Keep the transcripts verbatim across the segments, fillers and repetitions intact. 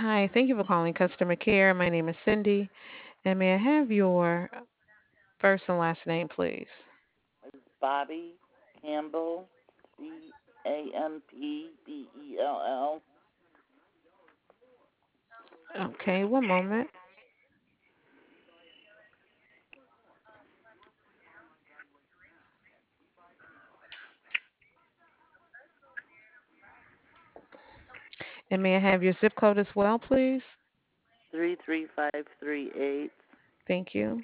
Hi, thank you for calling customer care. My name is Cindy, and may I have your first and last name, please? It's Bobby Campbell, C A M P B E L L. Okay, one moment. And may I have your zip code as well, please? Three three five three eight. Thank you.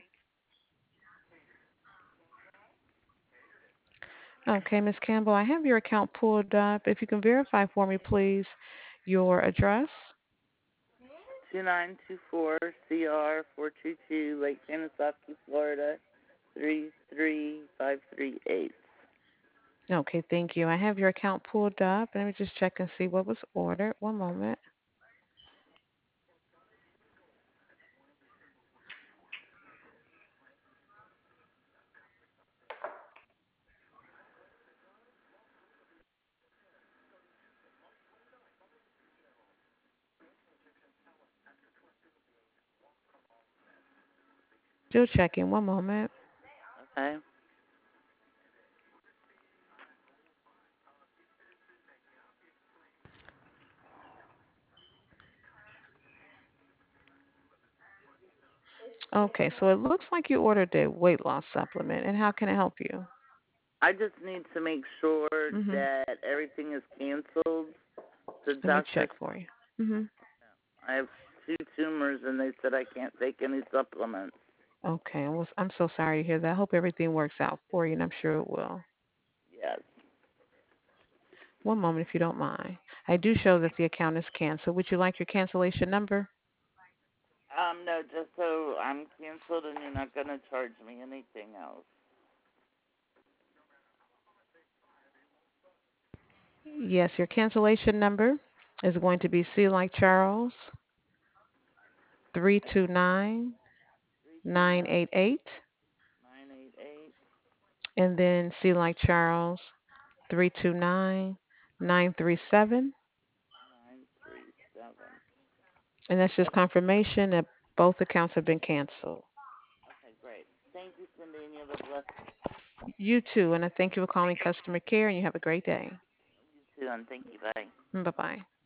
Okay, Miss Campbell, I have your account pulled up. If you can verify for me, please, your address. Two nine two four C R four two two Lake Panasoffkee, Florida. Three three five three eight. Okay, thank you. I have your account pulled up. Let me just check and see what was ordered. One moment. Still checking. One moment. Okay. Okay, so it looks like you ordered a weight loss supplement. And how can I help you? I just need to make sure Mm-hmm. that everything is canceled. The Let me doctor, check for you. Mm-hmm. I have two tumors, and they said I can't take any supplements. Okay, well, I'm so sorry to hear that. I hope everything works out for you, and I'm sure it will. Yes. One moment, if you don't mind. I do show that the account is canceled. Would you like your cancellation number? Um, no, just so I'm canceled and you're not gonna charge me anything else. Yes, your cancellation number is going to be C like Charles, three two nine Three two nine nine eight eight, nine eight eight and then C like Charles, three two nine nine three seven, nine three seven. and that's just confirmation that both accounts have been canceled. Okay, great. Thank you, Cindy, and you have a blessed You too, and I thank you for calling customer care, and you have a great day. you too, and thank you. Bye. Bye bye.